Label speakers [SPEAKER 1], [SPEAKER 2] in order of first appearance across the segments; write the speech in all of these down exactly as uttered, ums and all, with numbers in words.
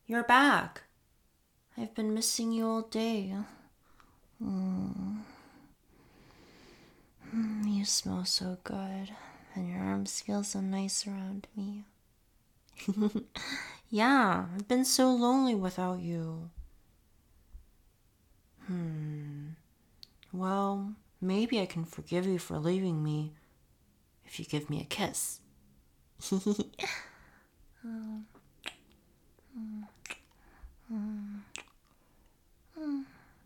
[SPEAKER 1] you're back. I've been missing you all day. Mm. Mm, you smell so good, and your arms feel so nice around me. Yeah, I've been so lonely without you. Hmm. Well, maybe I can forgive you for leaving me if you give me a kiss. um, mm, mm, mm.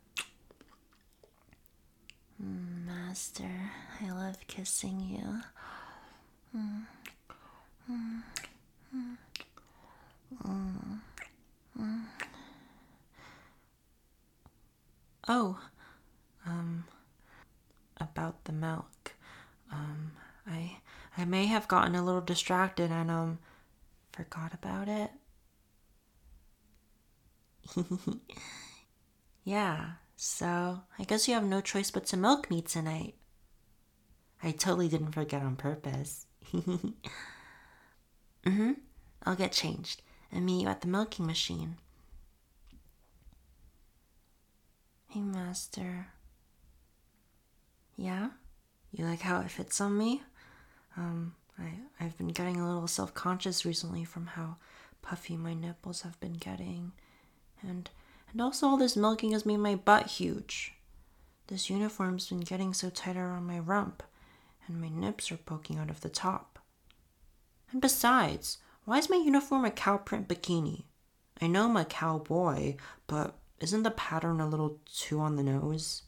[SPEAKER 1] Master, I love kissing you. Mm, mm, mm, mm, mm. Oh, um, about the milk. Um, I I may have gotten a little distracted and um forgot about it. Yeah, so I guess you have no choice but to milk me tonight. I totally didn't forget on purpose. Mm-hmm. I'll get changed and meet you at the milking machine. Hey, Master. Yeah? You like how it fits on me? Um, I, I've been getting a little self-conscious recently from how puffy my nipples have been getting. And and also all this milking has made my butt huge. This uniform's been getting so tight around my rump, and my nips are poking out of the top. And besides, why is my uniform a cow print bikini? I know I'm a cowboy, but isn't the pattern a little too on the nose?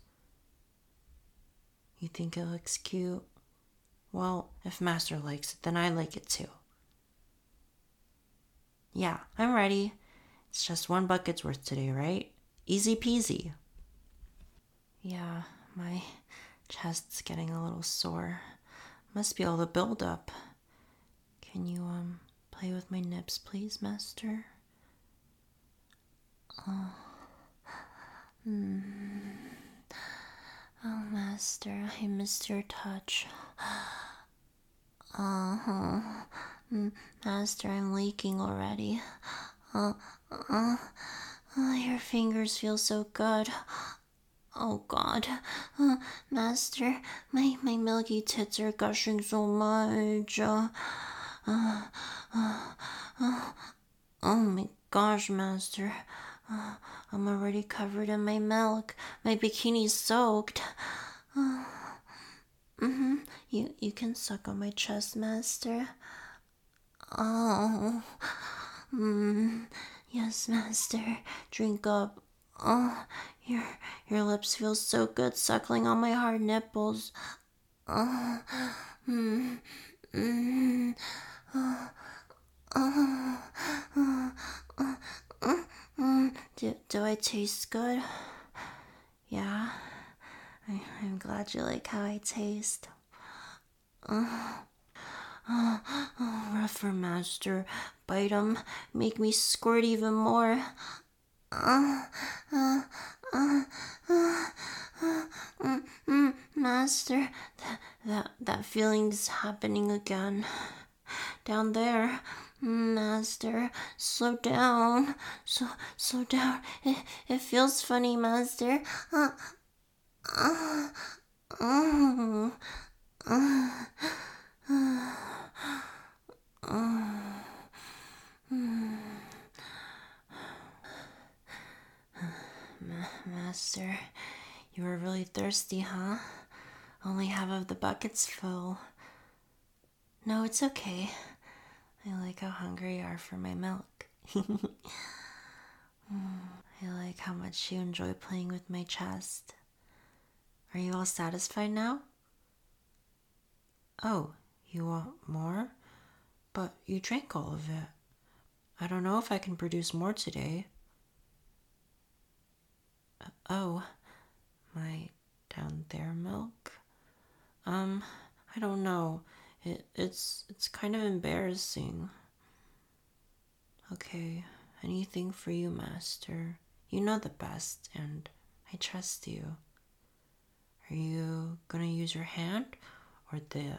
[SPEAKER 1] You think it looks cute? Well, if Master likes it, then I like it too. Yeah, I'm ready. It's just one bucket's worth today, right? Easy peasy. Yeah, my chest's getting a little sore. Must be all the buildup. Can you, um, play with my nips, please, Master? Oh. Mm. Oh, Master, I missed your touch. Uh-huh. Mm, Master, I'm leaking already. Uh, uh, uh, your fingers feel so good. Oh, God. Uh, Master, my, my milky tits are gushing so much. Uh, uh, uh, uh, oh, my gosh, Master. Uh, I'm already covered in my milk. My bikini's soaked. Uh, mm-hmm. You, you can suck on my chest, Master. Oh. Mm. Yes, Master. Drink up. Oh, your your lips feel so good suckling on my hard nipples. Oh, mm, mm, oh, oh, oh, oh, oh, mm. Do, do I taste good? Yeah. I, I'm glad you like how I taste. Oh, oh, oh, rougher, Master. Bite 'em. Make me squirt even more. Uh, uh, uh, uh, uh, mm, mm, Master, that, that, that feeling's happening again. Down there. Master, slow down. So, slow down. It, it feels funny, Master. Uh, uh, uh, uh, uh, uh, uh. Master, you were really thirsty, huh? Only half of the bucket's full. No, it's okay. I like how hungry you are for my milk. I like how much you enjoy playing with my chest. Are you all satisfied now? Oh, you want more? But you drank all of it. I don't know if I can produce more today. Uh, oh, my down there milk? Um, I don't know. It, it's it's kind of embarrassing. Okay, anything for you, Master. You know the best, and I trust you. Are you gonna use your hand or the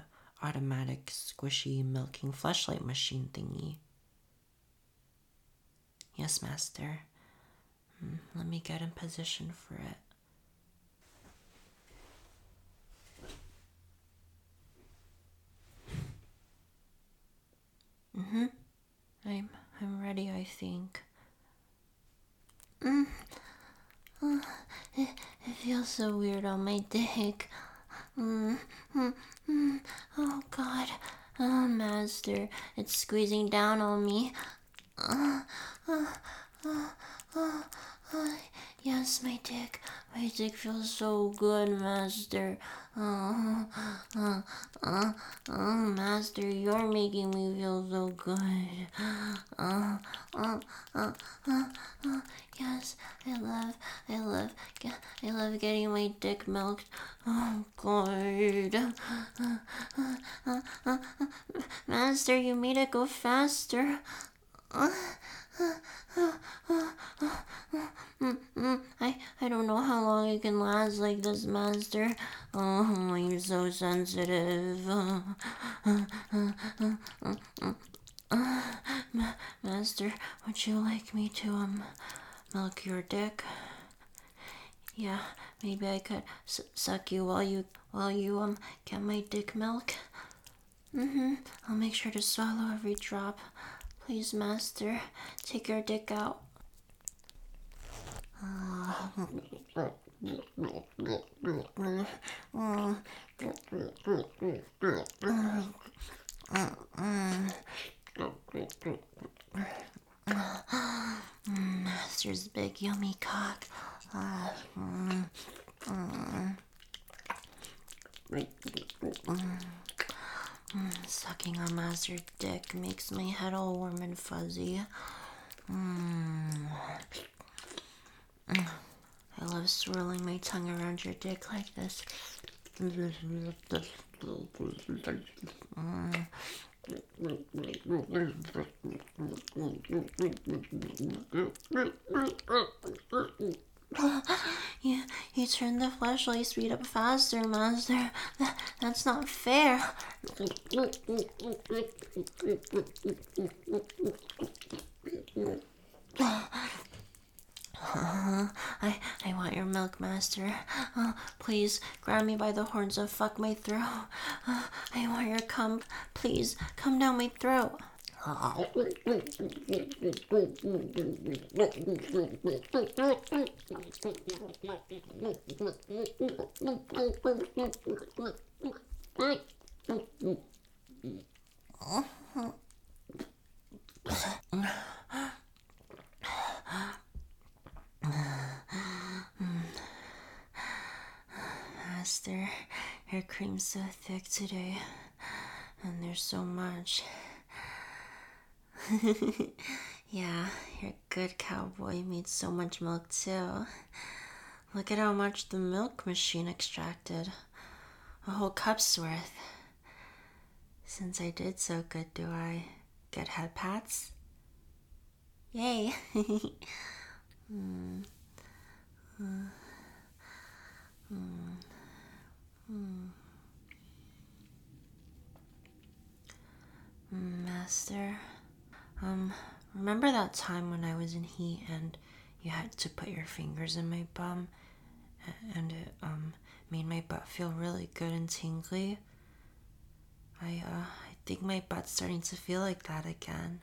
[SPEAKER 1] automatic squishy milking fleshlight machine thingy? Yes, master. Mm, let me get in position for it. Mm-hmm. I'm I'm ready, I think. Mm. Oh, it, it feels so weird on my dick. Mm, mm, mm. Oh God. Oh, master, it's squeezing down on me. Uh, uh, uh, uh, uh, yes, my dick. My dick feels so good, master. Uh, uh, uh, uh, master, you're making me feel so good. Uh, uh, uh, uh, uh, yes, I love, I love, I love getting my dick milked. Oh, God. Uh, uh, uh, uh, uh, master, you made it go faster. I I don't know how long I can last like this, master. Oh, you're so sensitive. Master, would you like me to um milk your dick? Yeah, maybe I could s- suck you while you while you um get my dick milk. Mm-hmm. I'll make sure to swallow every drop. Please, master, take your dick out. Master's big yummy cock. Uh, mm, mm, mm. Sucking on Master's dick makes my head all warm and fuzzy. Mm. I love swirling my tongue around your dick like this. Mm. You, you turned the flashlight speed up faster, Master. That, that's not fair. Uh, I, I want your milk, Master. Uh, please grab me by the horns and fuck my throat. Uh, I want your cum. Please come down my throat. Master, your cream's so thick today, and there's so much. Yeah, your good cowboy made so much milk too. Look at how much the milk machine extracted. A whole cup's worth. Since I did so good, do I get head pats? Yay! mm. Mm. Mm. Mm. Master, um, remember that time when I was in heat and you had to put your fingers in my bum and it, um, made my butt feel really good and tingly? I, uh, I think my butt's starting to feel like that again.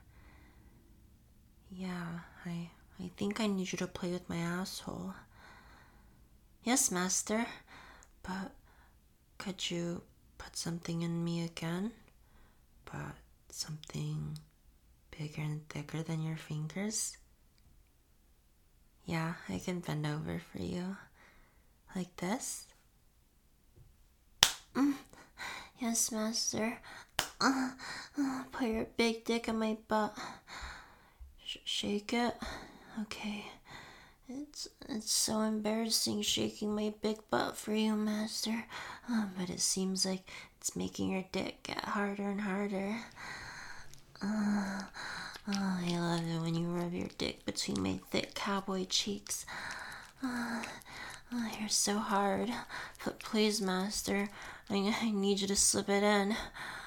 [SPEAKER 1] Yeah, I, I think I need you to play with my asshole. Yes, master, but could you put something in me again? But something bigger and thicker than your fingers? Yeah, I can bend over for you. Like this? Mm. Yes, master. Uh, uh, put your big dick in my butt. Sh- shake it. Okay. It's it's so embarrassing shaking my big butt for you, master. Uh, but it seems like it's making your dick get harder and harder. Uh, oh, I love it when you rub your dick between my thick cowboy cheeks. Uh, oh, you're so hard. But please, master, I, I need you to slip it in.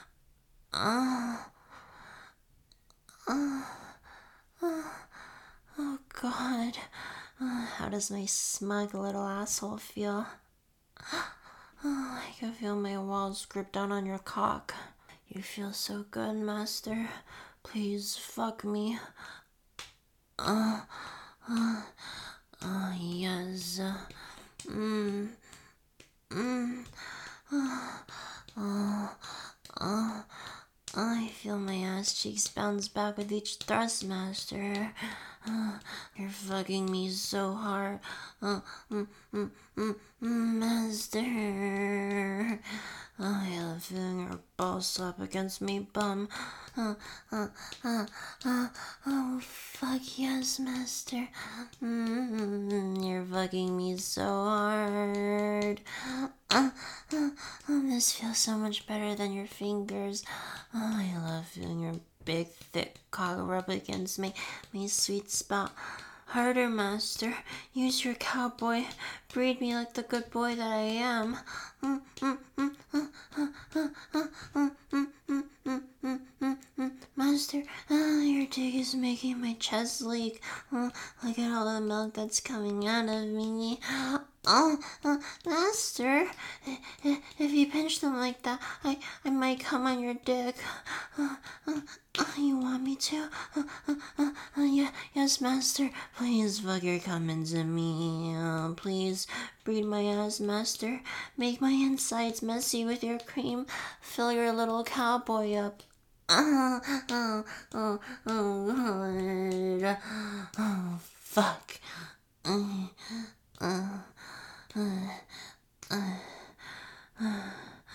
[SPEAKER 1] Uh, uh, uh, God. Uh, how does my smug little asshole feel? Oh, I can feel my walls grip down on your cock. You feel so good, master. Please fuck me. Uh, uh, uh yes. Mmm. Mmm. Uh, uh, uh, I feel my ass cheeks bounce back with each thrust, master. Uh, you're fucking me so hard. Uh, mm, mm, mm, mm, master. I love feeling your balls slap against me, bum. Uh, uh, uh, uh, oh, fuck yes, master. Mm, you're fucking me so hard. Uh, uh, oh, this feels so much better than your fingers. Oh, I love feeling your big, thick cock rub against my, my sweet spot. Harder, master. Use your cowboy. Breed me like the good boy that I am. Mm, mm, mm, mm, mm, mm, mm, mm, mm, mm, mm, mm, mm. Master, uh, your dick is making my chest leak. Uh, look at all the milk that's coming out of me. Oh, uh, master, if you pinch them like that, I, I might come on your dick. Uh, uh, uh, you want me to? Uh, uh, uh, uh, yeah, yes, master. Please fuck your cum into me. Uh, please breed my ass, master. Make my insides messy with your cream. Fill your little cowboy up. Oh, oh, oh, oh, God. Oh, fuck. Uh, uh, uh, uh, uh,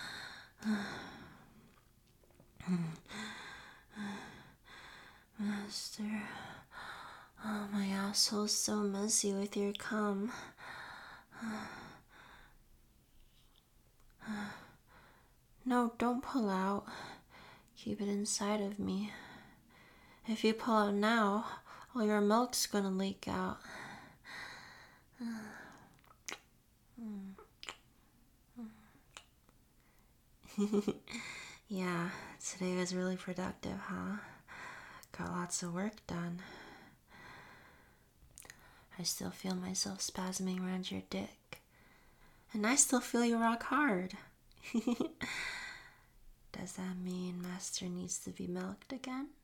[SPEAKER 1] Master, oh, my asshole's so messy with your cum. No, don't pull out. Keep it inside of me. If you pull out now, all your milk's gonna leak out. Yeah, today was really productive, huh? Got lots of work done. I still feel myself spasming around your dick. And I still feel you rock hard. Does that mean Master needs to be milked again?